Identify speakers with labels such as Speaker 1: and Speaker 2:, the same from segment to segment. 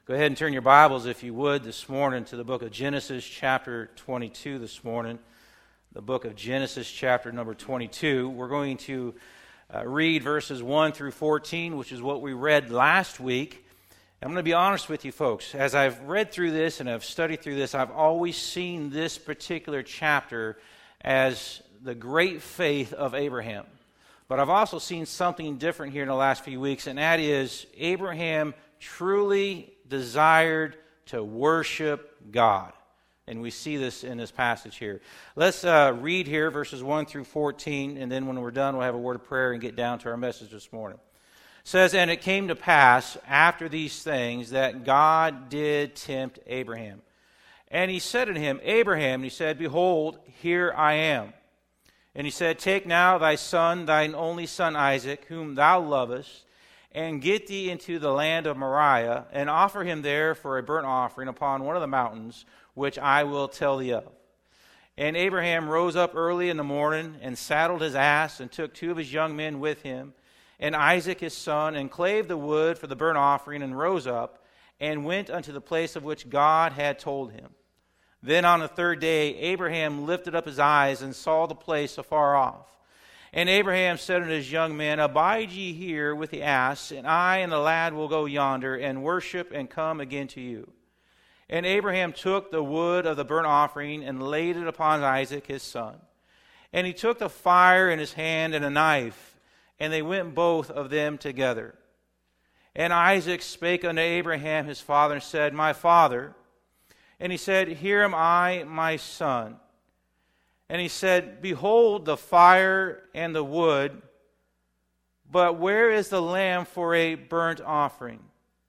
Speaker 1: Go ahead and turn your Bibles, if you would, this morning to the book of Genesis, chapter 22 this morning. The book of Genesis, chapter number 22. We're going to read verses 1 through 14, which is what we read last week. I'm going to be honest with you folks. As I've read through this and I've studied through this, I've always seen this particular chapter as the great faith of Abraham. But I've also seen something different here in the last few weeks, and that is Abraham truly desired to worship God. And we see this in this passage here. Let's read here verses 1 through 14, and then when we're done, we'll have a word of prayer and get down to our message this morning. It says, "And it came to pass after these things that God did tempt Abraham. And he said unto him, Abraham, and he said, Behold, here I am. And he said, Take now thy son, thine only son Isaac, whom thou lovest, and get thee into the land of Moriah, and offer him there for a burnt offering upon one of the mountains, which I will tell thee of. And Abraham rose up early in the morning, and saddled his ass, and took 2 of his young men with him, and Isaac his son, and clave the wood for the burnt offering, and rose up, and went unto the place of which God had told him. Then on the third day Abraham lifted up his eyes, and saw the place afar off. And Abraham said unto his young men, Abide ye here with the ass, and I and the lad will go yonder, and worship, and come again to you. And Abraham took the wood of the burnt offering, and laid it upon Isaac his son. And he took the fire in his hand, and a knife, and they went both of them together. And Isaac spake unto Abraham his father, and said, My father. And he said, Here am I, my son. And he said, Behold the fire and the wood, but where is the lamb for a burnt offering?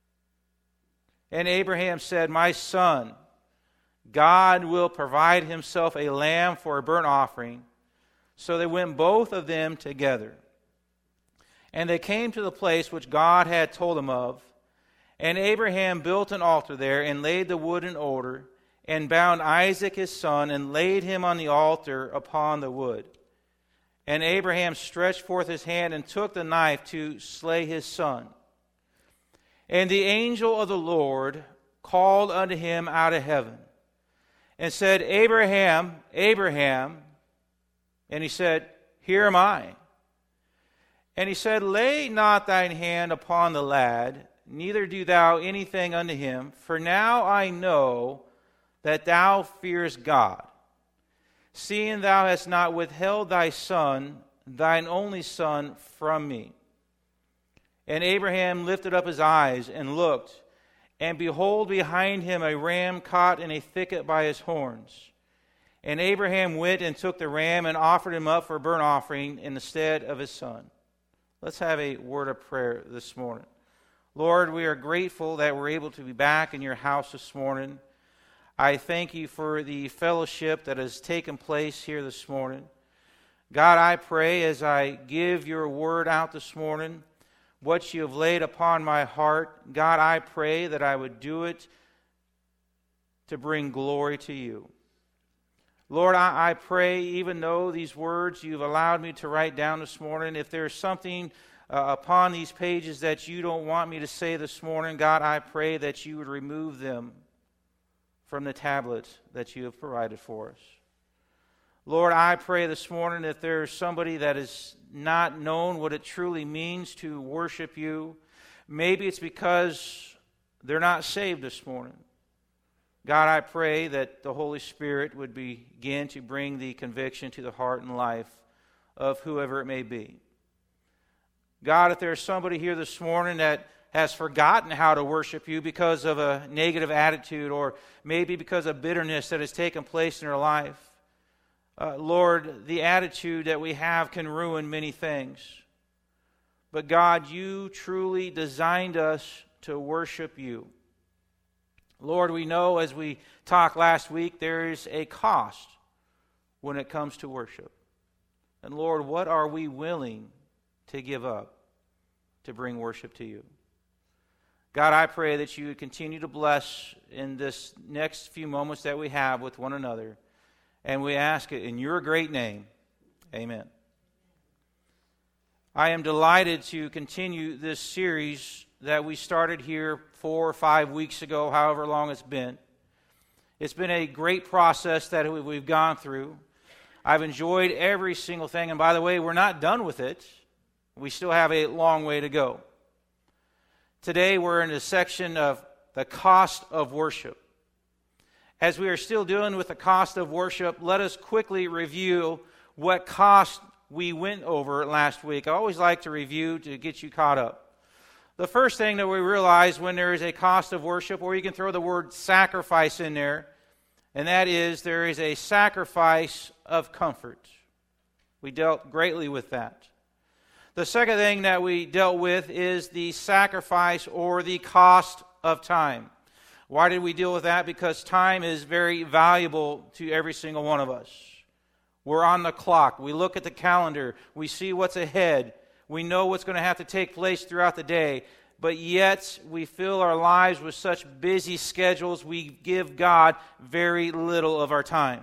Speaker 1: And Abraham said, My son, God will provide himself a lamb for a burnt offering. So they went both of them together. And they came to the place which God had told them of. And Abraham built an altar there, and laid the wood in order, and bound Isaac his son, and laid him on the altar upon the wood. And Abraham stretched forth his hand, and took the knife to slay his son. And the angel of the Lord called unto him out of heaven, and said, Abraham, Abraham. And he said, Here am I. And he said, Lay not thine hand upon the lad, neither do thou anything unto him, for now I know that thou fearest God, seeing thou hast not withheld thy son, thine only son, from me. And Abraham lifted up his eyes and looked, and behold, behind him a ram caught in a thicket by his horns. And Abraham went and took the ram, and offered him up for a burnt offering in the stead of his son. Let's have a word of prayer this morning. Lord, we are grateful that we're able to be back in your house this morning. I thank you for the fellowship that has taken place here this morning. God, I pray as I give your word out this morning, what you have laid upon my heart, God, I pray that I would do it to bring glory to you. Lord, I pray, even though these words you've allowed me to write down this morning, if there's something upon these pages that you don't want me to say this morning, God, I pray that you would remove them from the tablets that you have provided for us. Lord, I pray this morning if there's somebody that has not known what it truly means to worship you, maybe it's because they're not saved this morning. God, I pray that the Holy Spirit would begin to bring the conviction to the heart and life of whoever it may be. God, if there's somebody here this morning that has forgotten how to worship you because of a negative attitude, or maybe because of bitterness that has taken place in their life, Lord, the attitude that we have can ruin many things. But God, you truly designed us to worship you. Lord, we know, as we talked last week, there is a cost when it comes to worship. And Lord, what are we willing to give up to bring worship to you? God, I pray that you would continue to bless in this next few moments that we have with one another. And we ask it in your great name. Amen. I am delighted to continue this series that we started here 4 or 5 weeks ago, however long it's been. It's been a great process that we've gone through. I've enjoyed every single thing. And by the way, we're not done with it. We still have a long way to go. Today we're in a section of the cost of worship. As we are still dealing with the cost of worship, let us quickly review what cost we went over last week. I always like to review to get you caught up. The first thing that we realize when there is a cost of worship, or you can throw the word sacrifice in there, and that is there is a sacrifice of comfort. We dealt greatly with that. The second thing that we dealt with is the sacrifice or the cost of time. Why did we deal with that? Because time is very valuable to every single one of us. We're on the clock. We look at the calendar. We see what's ahead. We know what's going to have to take place throughout the day. But yet, we fill our lives with such busy schedules, we give God very little of our time.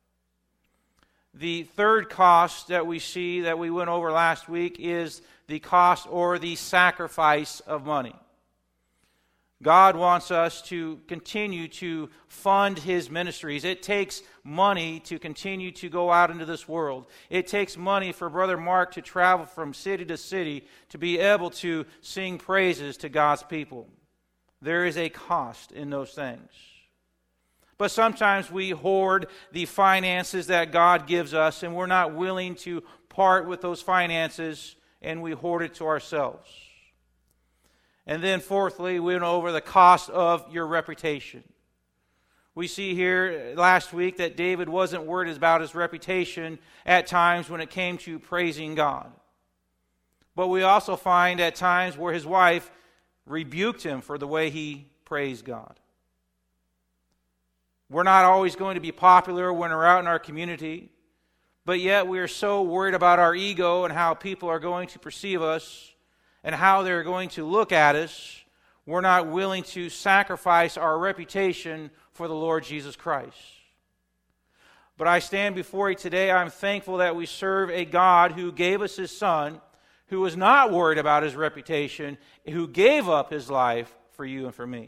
Speaker 1: The third cost that we see that we went over last week is the cost or the sacrifice of money. God wants us to continue to fund His ministries. It takes money to continue to go out into this world. It takes money for Brother Mark to travel from city to city to be able to sing praises to God's people. There is a cost in those things. But sometimes we hoard the finances that God gives us, and we're not willing to part with those finances, and we hoard it to ourselves. And then fourthly, we went over the cost of your reputation. We see here last week that David wasn't worried about his reputation at times when it came to praising God. But we also find at times where his wife rebuked him for the way he praised God. We're not always going to be popular when we're out in our community, but yet we are so worried about our ego and how people are going to perceive us and how they're going to look at us, we're not willing to sacrifice our reputation for the Lord Jesus Christ. But I stand before you today, I'm thankful that we serve a God who gave us His Son, who was not worried about His reputation, who gave up His life for you and for me.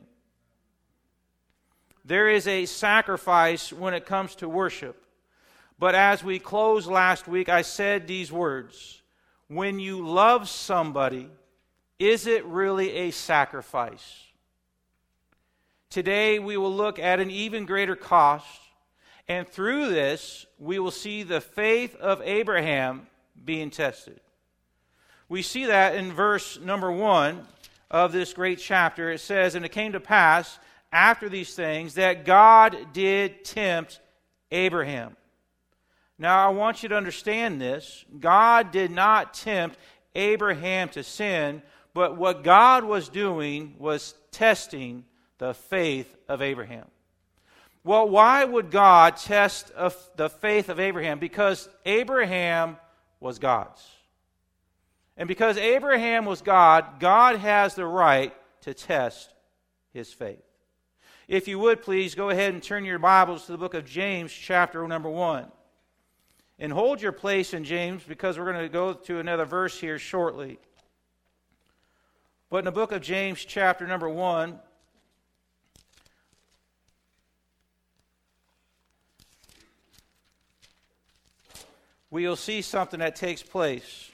Speaker 1: There is a sacrifice when it comes to worship. But as we closed last week, I said these words: when you love somebody, is it really a sacrifice? Today we will look at an even greater cost, and through this we will see the faith of Abraham being tested. We see that in verse number 1 of this great chapter. It says, "And it came to pass after these things that God did tempt Abraham." Now I want you to understand this. God did not tempt Abraham to sin, but what God was doing was testing the faith of Abraham. Well, why would God test the faith of Abraham? Because Abraham was God's. And because Abraham was God, God has the right to test his faith. If you would, please go ahead and turn your Bibles to the book of James, chapter number 1. And hold your place in James, because we're going to go to another verse here shortly. But in the book of James, chapter number 1, we'll see something that takes place.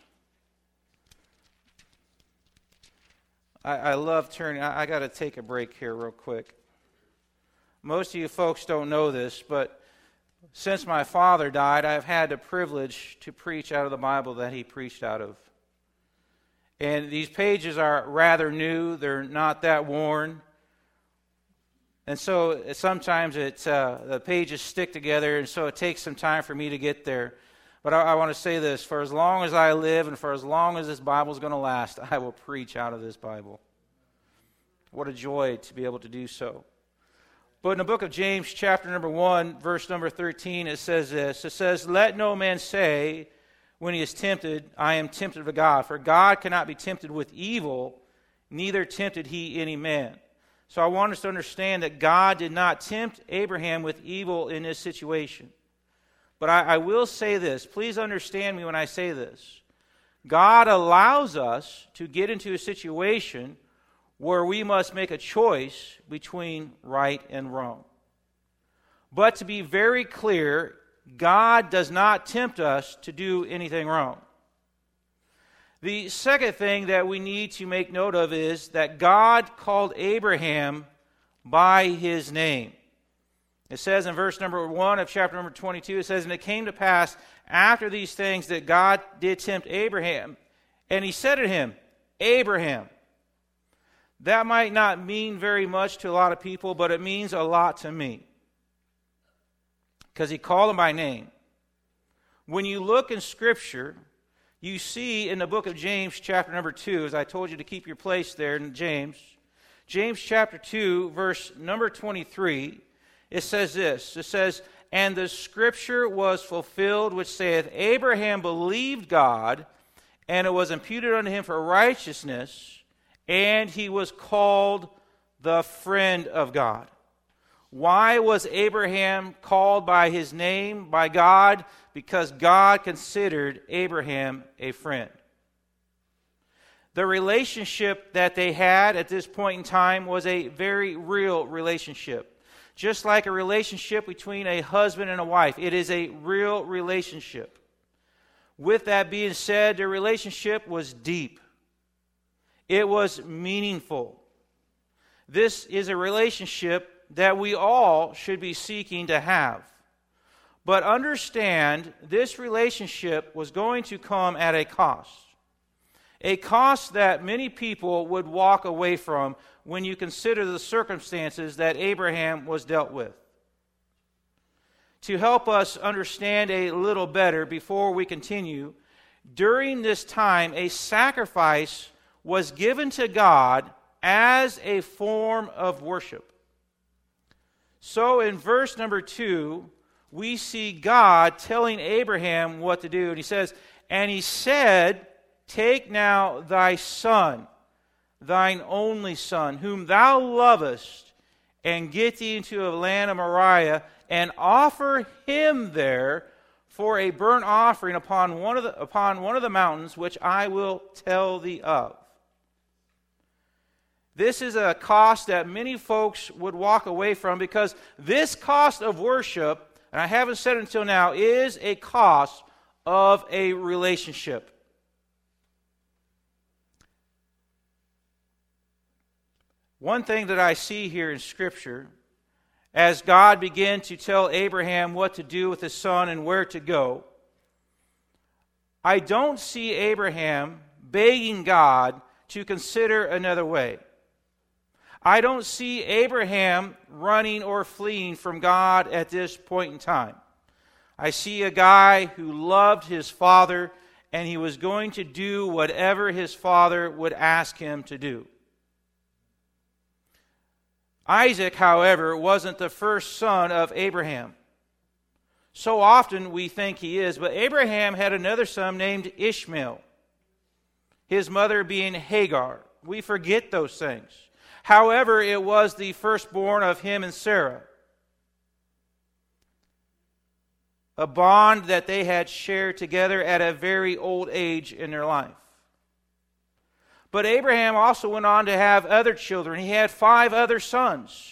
Speaker 1: I love turning. I got to take a break here real quick. Most of you folks don't know this, but since my father died, I've had the privilege to preach out of the Bible that he preached out of. And these pages are rather new. They're not that worn. And so sometimes the pages stick together, and so it takes some time for me to get there. But I want to say this: for as long as I live and for as long as this Bible is going to last, I will preach out of this Bible. What a joy to be able to do so. But in the book of James, chapter number 1, verse number 13, it says this. It says, "Let no man say when he is tempted, I am tempted of God. For God cannot be tempted with evil, neither tempted he any man." So I want us to understand that God did not tempt Abraham with evil in this situation. But I will say this. Please understand me when I say this. God allows us to get into a situation where we must make a choice between right and wrong. But to be very clear, God does not tempt us to do anything wrong. The second thing that we need to make note of is that God called Abraham by his name. It says in verse number 1 of chapter number 22, it says, "And it came to pass after these things that God did tempt Abraham, and he said to him, Abraham." That might not mean very much to a lot of people, but it means a lot to me, because he called him by name. When you look in Scripture, you see in the book of James, chapter number 2, as I told you to keep your place there in James chapter 2, verse number 23, it says this. It says, "And the Scripture was fulfilled, which saith, Abraham believed God, and it was imputed unto him for righteousness, and he was called the friend of God." Why was Abraham called by his name, by God? Because God considered Abraham a friend. The relationship that they had at this point in time was a very real relationship. Just like a relationship between a husband and a wife, it is a real relationship. With that being said, the relationship was deep. It was meaningful. This is a relationship that we all should be seeking to have. But understand, this relationship was going to come at a cost. A cost that many people would walk away from when you consider the circumstances that Abraham was dealt with. To help us understand a little better before we continue, during this time a sacrifice was given to God as a form of worship. So in verse number 2, we see God telling Abraham what to do. And he says, "And he said, Take now thy son, thine only son, whom thou lovest, and get thee into a land of Moriah, and offer him there for a burnt offering upon one of the mountains which I will tell thee of." This is a cost that many folks would walk away from, because this cost of worship, and I haven't said it until now, is a cost of a relationship. One thing that I see here in Scripture, as God began to tell Abraham what to do with his son and where to go, I don't see Abraham begging God to consider another way. I don't see Abraham running or fleeing from God at this point in time. I see a guy who loved his father, and he was going to do whatever his father would ask him to do. Isaac, however, wasn't the first son of Abraham. So often we think he is, but Abraham had another son named Ishmael, his mother being Hagar. We forget those things. However, it was the firstborn of him and Sarah, a bond that they had shared together at a very old age in their life. But Abraham also went on to have other children. He had 5 other sons,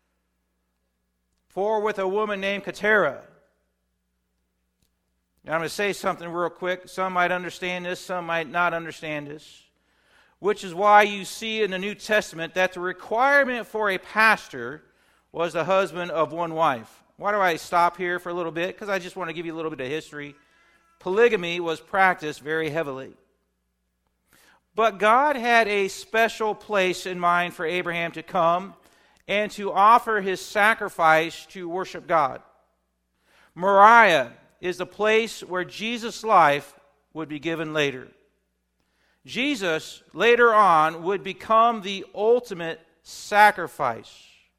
Speaker 1: 4 with a woman named Keturah. Now I'm going to say something real quick. Some might understand this, some might not understand this. Which is why you see in the New Testament that the requirement for a pastor was the husband of one wife. Why do I stop here for a little bit? Because I just want to give you a little bit of history. Polygamy was practiced very heavily. But God had a special place in mind for Abraham to come and to offer his sacrifice to worship God. Moriah is the place where Jesus' life would be given later. Jesus, later on, would become the ultimate sacrifice.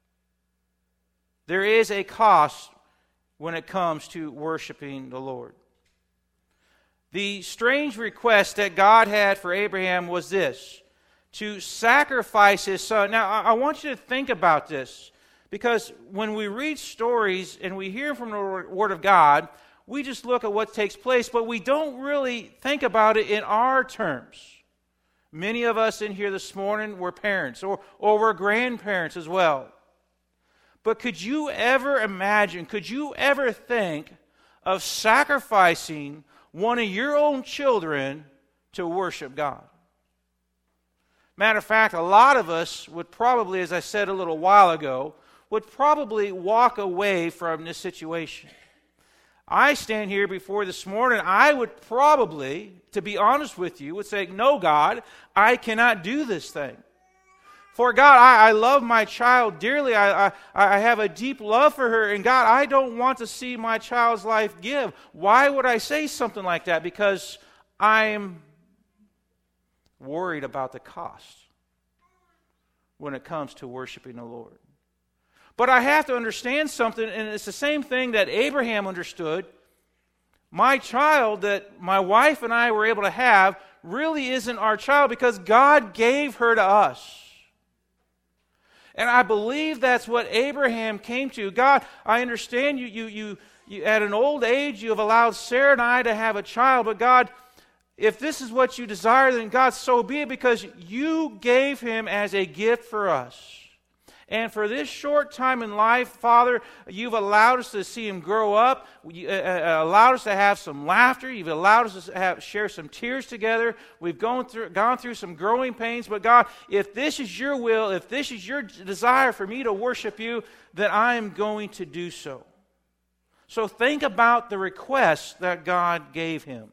Speaker 1: There is a cost when it comes to worshiping the Lord. The strange request that God had for Abraham was this: to sacrifice his son. Now, I want you to think about this, because when we read stories and we hear from the Word of God, we just look at what takes place, but we don't really think about it in our terms. Many of us in here this morning were parents or were grandparents as well. But could you ever imagine, could you ever think of sacrificing one of your own children to worship God? Matter of fact, a lot of us would probably, as I said a little while ago, would probably walk away from this situation. I stand here before this morning, I would probably, to be honest with you, would say, no, God, I cannot do this thing. For God, I love my child dearly. I have a deep love for her. And God, I don't want to see my child's life give. Why would I say something like that? Because I'm worried about the cost when it comes to worshiping the Lord. But I have to understand something, and it's the same thing that Abraham understood. My child that my wife and I were able to have really isn't our child because God gave her to us. And I believe that's what Abraham came to. God, I understand you at an old age you have allowed Sarah and I to have a child, but God, if this is what you desire, then God, so be it, because you gave him as a gift for us. And for this short time in life, Father, you've allowed us to see him grow up. You allowed us to have some laughter. You've allowed us to share some tears together. We've gone through some growing pains. But God, if this is your will, if this is your desire for me to worship you, then I am going to do so. So think about the request that God gave him.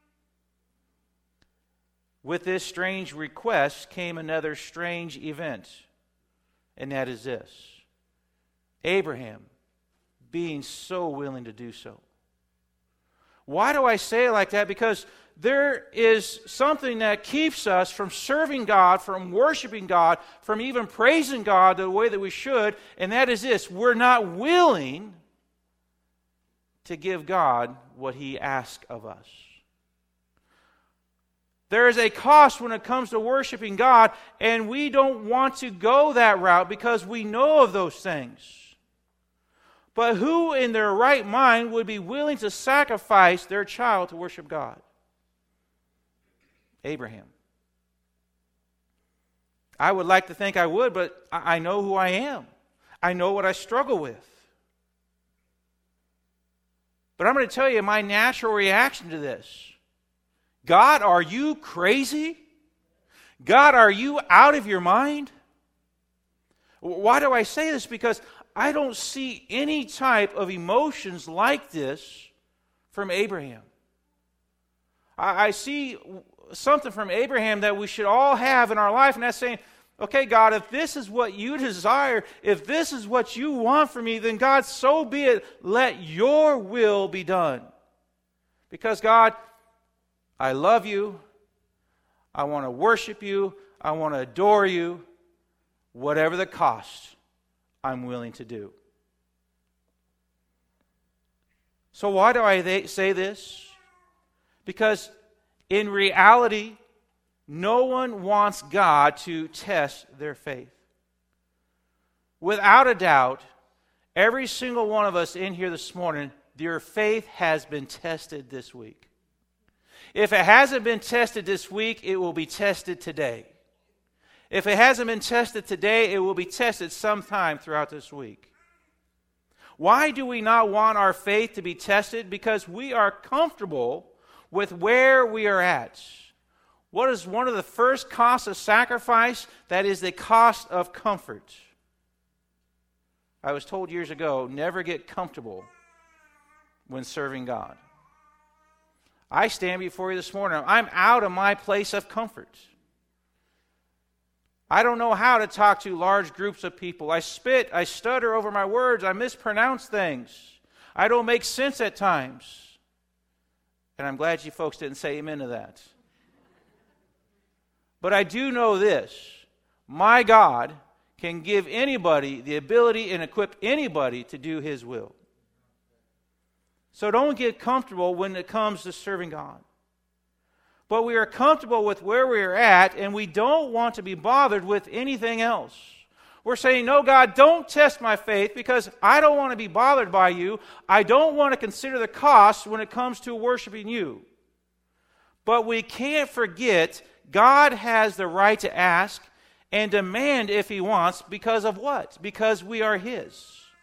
Speaker 1: With this strange request came another strange event. And that is this: Abraham being so willing to do so. Why do I say it like that? Because there is something that keeps us from serving God, from worshiping God, from even praising God the way that we should, and that is this: we're not willing to give God what he asks of us. There is a cost when it comes to worshiping God, and we don't want to go that route because we know of those things. But who in their right mind would be willing to sacrifice their child to worship God? Abraham. I would like to think I would, but I know who I am. I know what I struggle with. But I'm going to tell you my natural reaction to this. God, are you crazy? God, are you out of your mind? Why do I say this? Because I don't see any type of emotions like this from Abraham. I see something from Abraham that we should all have in our life, and that's saying, okay, God, if this is what you desire, if this is what you want for me, then God, so be it. Let your will be done. Because God, I love you. I want to worship you. I want to adore you. Whatever the cost, I'm willing to do. So why do I say this? Because in reality, no one wants God to test their faith. Without a doubt, every single one of us in here this morning, your faith has been tested this week. If it hasn't been tested this week, it will be tested today. If it hasn't been tested today, it will be tested sometime throughout this week. Why do we not want our faith to be tested? Because we are comfortable with where we are at. What is one of the first costs of sacrifice? That is the cost of comfort. I was told years ago, never get comfortable when serving God. I stand before you this morning. I'm out of my place of comfort. I don't know how to talk to large groups of people. I spit, I stutter over my words, I mispronounce things. I don't make sense at times. And I'm glad you folks didn't say amen to that. But I do know this: my God can give anybody the ability and equip anybody to do his will. So don't get comfortable when it comes to serving God. But we are comfortable with where we are at, and we don't want to be bothered with anything else. We're saying, no, God, don't test my faith because I don't want to be bothered by you. I don't want to consider the cost when it comes to worshiping you. But we can't forget God has the right to ask and demand if he wants, because of what? Because we are his.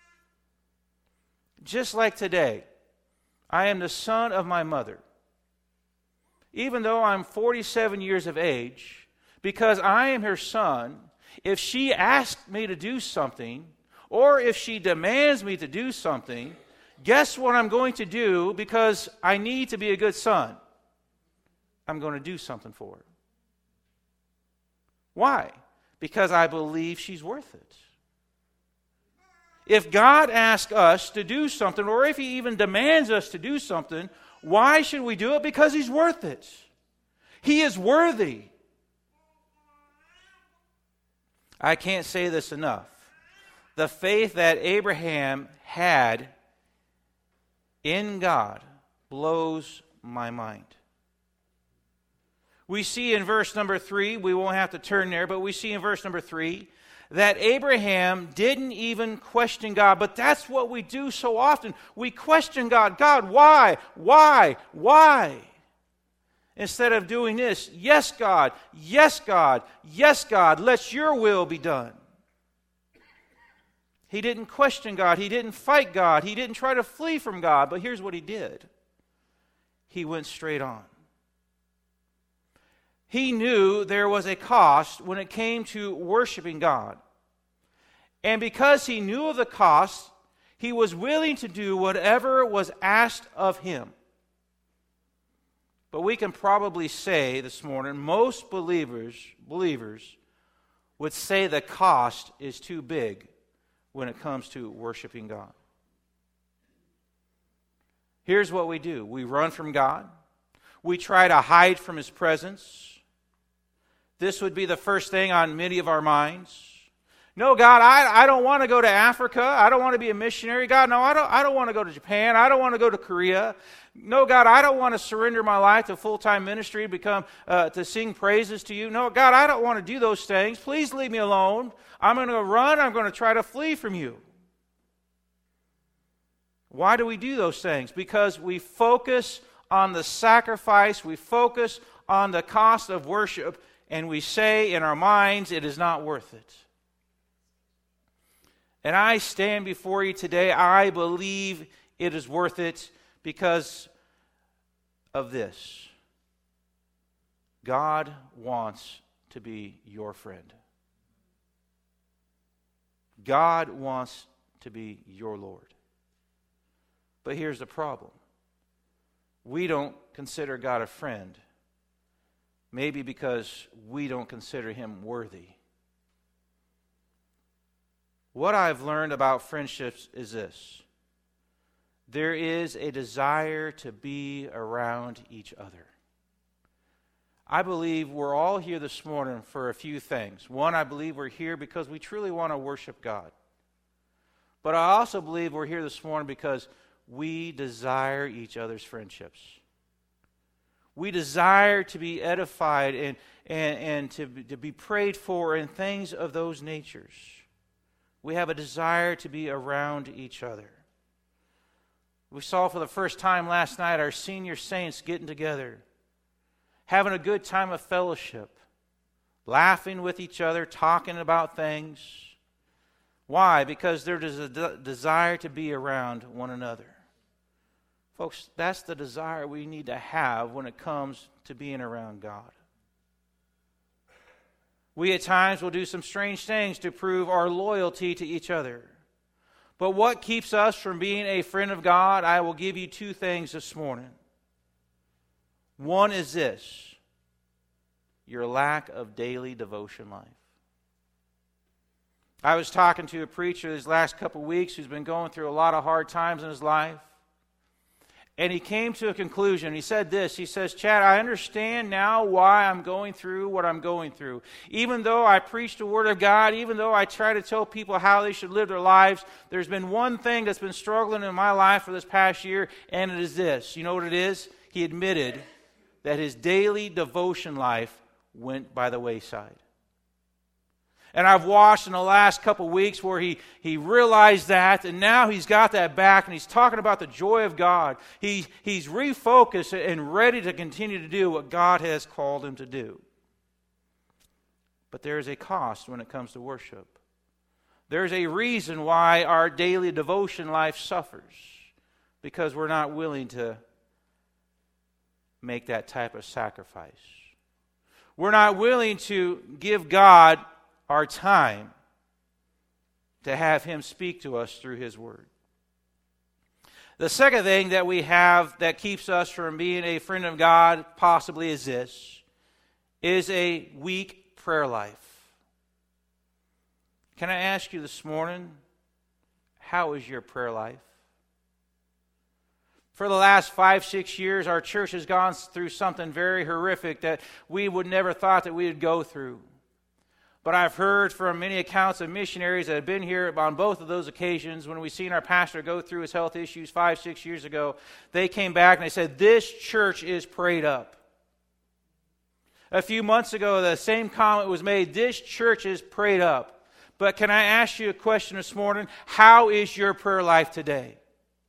Speaker 1: Just like today, I am the son of my mother. Even though I'm 47 years of age, because I am her son, if she asks me to do something, or if she demands me to do something, guess what I'm going to do? Because I need to be a good son. I'm going to do something for her. Why? Because I believe she's worth it. If God asks us to do something, or if he even demands us to do something, why should we do it? Because he's worth it. He is worthy. I can't say this enough. The faith that Abraham had in God blows my mind. We see in verse number 3, we won't have to turn there, but we see in verse number 3 that Abraham didn't even question God. But that's what we do so often. We question God. God, why? Why? Why? Instead of doing this, yes, God, yes, God, yes, God, let your will be done. He didn't question God. He didn't fight God. He didn't try to flee from God. But here's what he did. He went straight on. He knew there was a cost when it came to worshiping God. And because he knew of the cost, he was willing to do whatever was asked of him. But we can probably say this morning, most believers would say the cost is too big when it comes to worshiping God. Here's what we do. We run from God. We try to hide from his presence. This would be the first thing on many of our minds. No, God, I don't want to go to Africa. I don't want to be a missionary. God, no, I don't want to go to Japan. I don't want to go to Korea. No, God, I don't want to surrender my life to full-time ministry, to sing praises to you. No, God, I don't want to do those things. Please leave me alone. I'm going to run. I'm going to try to flee from you. Why do we do those things? Because we focus on the sacrifice. We focus on the cost of worship. And we say in our minds, it is not worth it. And I stand before you today, I believe it is worth it because of this. God wants to be your friend. God wants to be your Lord. But here's the problem. We don't consider God a friend. Maybe because we don't consider him worthy. What I've learned about friendships is this. There is a desire to be around each other. I believe we're all here this morning for a few things. One, I believe we're here because we truly want to worship God. But I also believe we're here this morning because we desire each other's friendships. We desire to be edified and to be prayed for and things of those natures. We have a desire to be around each other. We saw for the first time last night our senior saints getting together, having a good time of fellowship, laughing with each other, talking about things. Why? Because there is a desire to be around one another. Folks, that's the desire we need to have when it comes to being around God. We at times will do some strange things to prove our loyalty to each other. But what keeps us from being a friend of God? I will give you two things this morning. One is this: your lack of daily devotion life. I was talking to a preacher these last couple of weeks who's been going through a lot of hard times in his life. And he came to a conclusion. He said this. He says, Chad, I understand now why I'm going through what I'm going through. Even though I preach the Word of God, even though I try to tell people how they should live their lives, there's been one thing that's been struggling in my life for this past year, and it is this. You know what it is? He admitted that his daily devotion life went by the wayside. And I've watched in the last couple weeks where he realized that, and now he's got that back, and he's talking about the joy of God. He's refocused and ready to continue to do what God has called him to do. But there is a cost when it comes to worship. There's a reason why our daily devotion life suffers, because we're not willing to make that type of sacrifice. We're not willing to give God our time to have Him speak to us through His Word. The second thing that we have that keeps us from being a friend of God possibly is this, is a weak prayer life. Can I ask you this morning, how is your prayer life? For the last 5-6 years, our church has gone through something very horrific that we would never thought that we would go through. But I've heard from many accounts of missionaries that have been here on both of those occasions. When we seen our pastor go through his health issues 5-6 years ago, they came back and they said, this church is prayed up. A few months ago, the same comment was made, this church is prayed up. But can I ask you a question this morning? How is your prayer life today?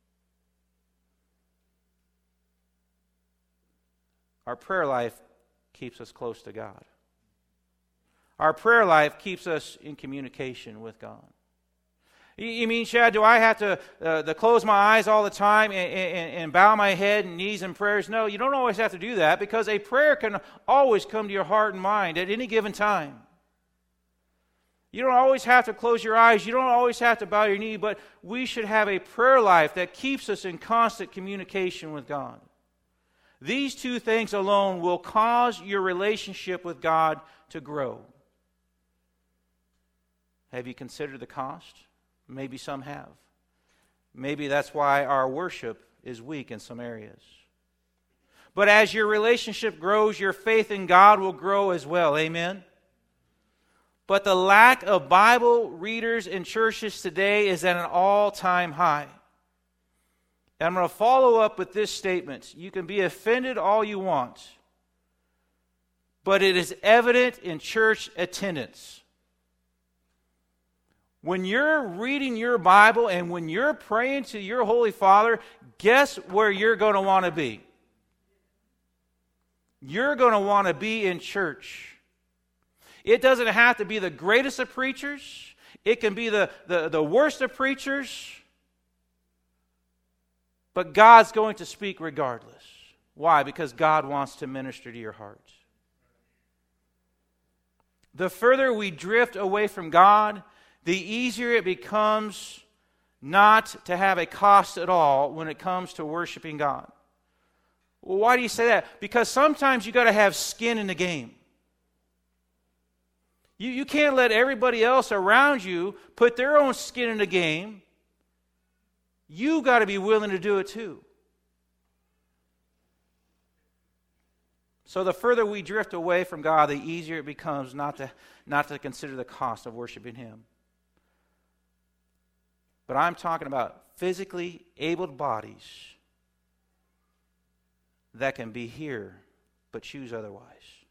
Speaker 1: Our prayer life keeps us close to God. Our prayer life keeps us in communication with God. You mean, Chad, do I have to close my eyes all the time and bow my head and knees in prayers? No, you don't always have to do that, because a prayer can always come to your heart and mind at any given time. You don't always have to close your eyes. You don't always have to bow your knee, but we should have a prayer life that keeps us in constant communication with God. These two things alone will cause your relationship with God to grow. Have you considered the cost? Maybe some have. Maybe that's why our worship is weak in some areas. But as your relationship grows, your faith in God will grow as well. Amen? But the lack of Bible readers in churches today is at an all-time high. And I'm going to follow up with this statement. You can be offended all you want, but it is evident in church attendance. When you're reading your Bible and when you're praying to your Holy Father, guess where you're going to want to be? You're going to want to be in church. It doesn't have to be the greatest of preachers. It can be the worst of preachers. But God's going to speak regardless. Why? Because God wants to minister to your heart. The further we drift away from God, the easier it becomes not to have a cost at all when it comes to worshiping God. Well, why do you say that? Because sometimes you got to have skin in the game. You can't let everybody else around you put their own skin in the game. You got to be willing to do it too. So the further we drift away from God, the easier it becomes not to consider the cost of worshiping Him. But I'm talking about physically abled bodies that can be here but choose otherwise.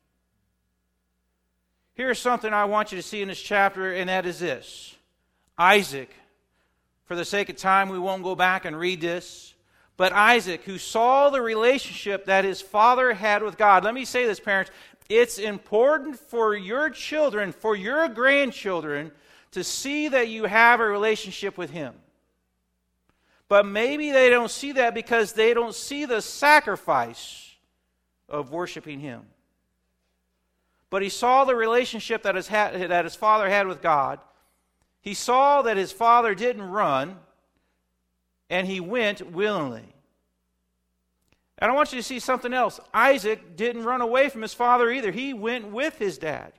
Speaker 1: Here's something I want you to see in this chapter, and that is this. Isaac, for the sake of time, we won't go back and read this. But Isaac, who saw the relationship that his father had with God. Let me say this, parents. It's important for your children, for your grandchildren, to see that you have a relationship with Him. But maybe they don't see that because they don't see the sacrifice of worshiping Him. But he saw the relationship that his father had with God. He saw that his father didn't run, and he went willingly. And I want you to see something else. Isaac didn't run away from his father either. He went with his dad.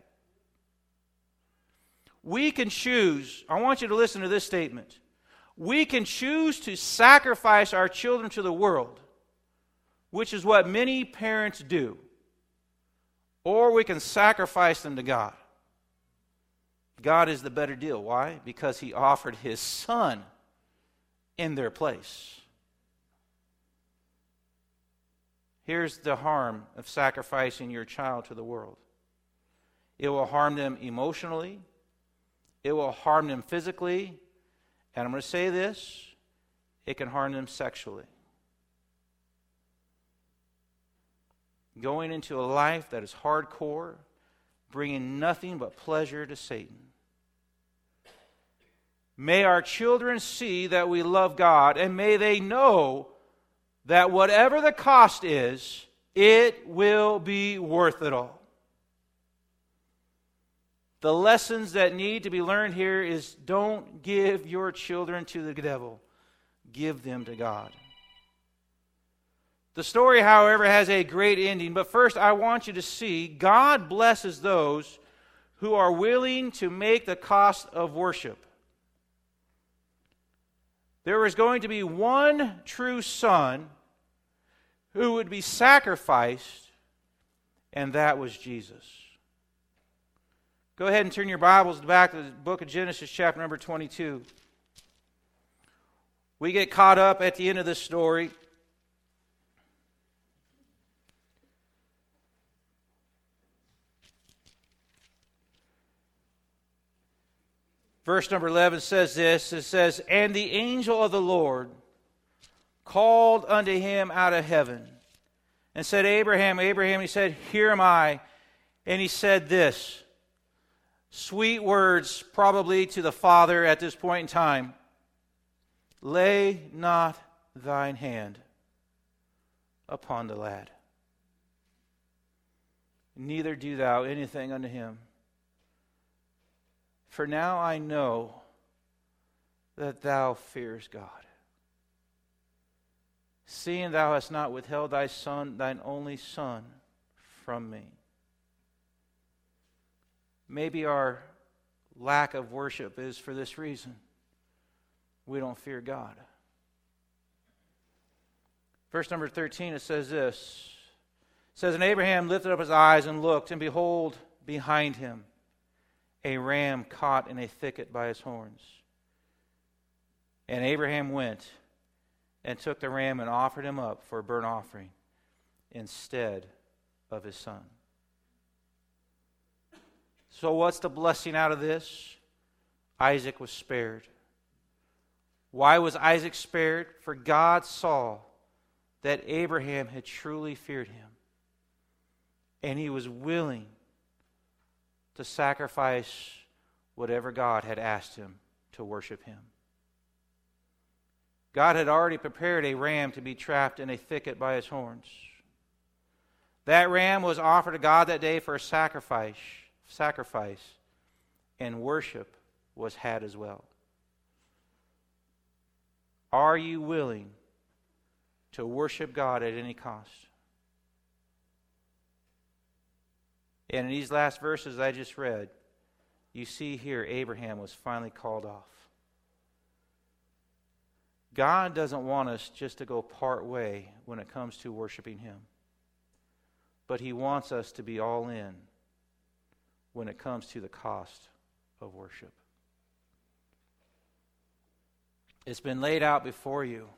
Speaker 1: We can choose. I want you to listen to this statement. We can choose to sacrifice our children to the world, which is what many parents do. Or we can sacrifice them to God. God is the better deal. Why? Because He offered His Son in their place. Here's the harm of sacrificing your child to the world. It will harm them emotionally. It will harm them physically. And I'm going to say this, it can harm them sexually. Going into a life that is hardcore, bringing nothing but pleasure to Satan. May our children see that we love God, and may they know that whatever the cost is, it will be worth it all. The lessons that need to be learned here is don't give your children to the devil. Give them to God. The story, however, has a great ending. But first, I want you to see God blesses those who are willing to make the cost of worship. There was going to be one true son who would be sacrificed, and that was Jesus. Go ahead and turn your Bibles back to the book of Genesis, chapter number 22. We get caught up at the end of this story. Verse number 11 says this. It says, "And the angel of the Lord called unto him out of heaven, and said, Abraham, Abraham. He said, Here am I. And he said this." Sweet words probably to the father at this point in time. "Lay not thine hand upon the lad, neither do thou anything unto him. For now I know that thou fearest God, seeing thou hast not withheld thy son, thine only son, from me." Maybe our lack of worship is for this reason. We don't fear God. Verse number 13, it says this. It says, "And Abraham lifted up his eyes and looked, and behold, behind him a ram caught in a thicket by his horns. And Abraham went and took the ram and offered him up for a burnt offering instead of his son." So what's the blessing out of this? Isaac was spared. Why was Isaac spared? For God saw that Abraham had truly feared him, and he was willing to sacrifice whatever God had asked him to worship him. God had already prepared a ram to be trapped in a thicket by his horns. That ram was offered to God that day for a sacrifice, and worship was had as well. Are you willing to worship God at any cost? And in these last verses I just read, you see here Abraham was finally called off. God doesn't want us just to go part way when it comes to worshiping Him, but He wants us to be all in when it comes to the cost of worship. It's been laid out before you.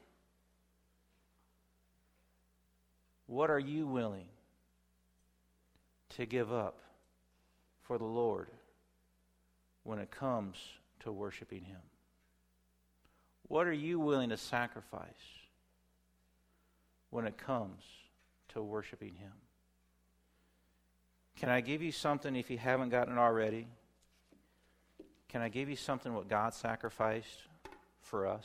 Speaker 1: What are you willing to give up for the Lord when it comes to worshiping Him? What are you willing to sacrifice when it comes to worshiping Him? Can I give you something if you haven't gotten it already? Can I give you something what God sacrificed for us?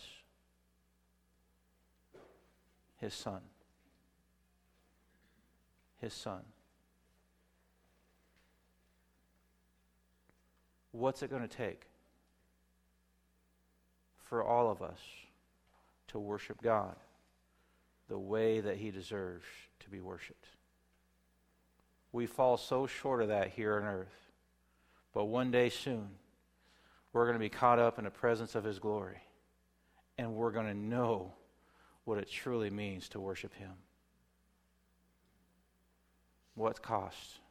Speaker 1: His Son. His Son. What's it going to take for all of us to worship God the way that He deserves to be worshiped? We fall so short of that here on earth. But one day soon, we're going to be caught up in the presence of His glory. And we're going to know what it truly means to worship Him. What cost?